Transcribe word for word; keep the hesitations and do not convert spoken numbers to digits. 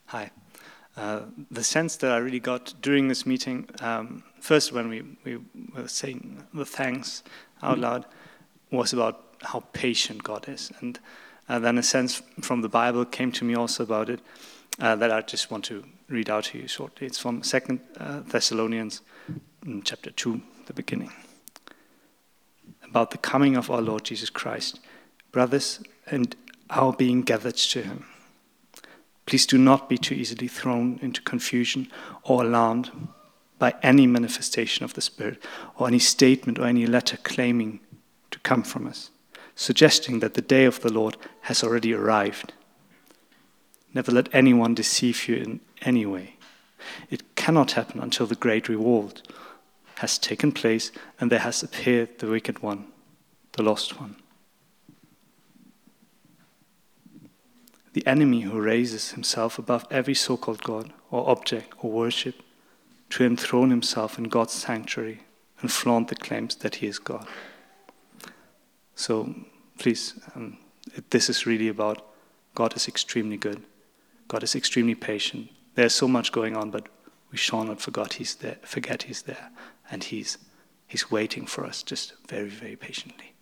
Hi. Uh, the sense that I really got during this meeting, um, first when we, we were saying the thanks out loud, was about how patient God is. And uh, then a sense from the Bible came to me also about it uh, that I just want to read out to you shortly. It's from Second uh, Thessalonians chapter two, the beginning. About the coming of our Lord Jesus Christ, brothers, and our being gathered to him. Please do not be too easily thrown into confusion or alarmed by any manifestation of the Spirit or any statement or any letter claiming to come from us, suggesting that the day of the Lord has already arrived. Never let anyone deceive you in any way. It cannot happen until the great revolt has taken place and there has appeared the wicked one, the lost one. The enemy who raises himself above every so-called God or object or worship to enthrone himself in God's sanctuary and flaunt the claims that he is God. So please, um, this is really about God is extremely good. God is extremely patient. There's so much going on, but we shall not forget he's there, forget he's there. And he's, he's waiting for us just very, very patiently.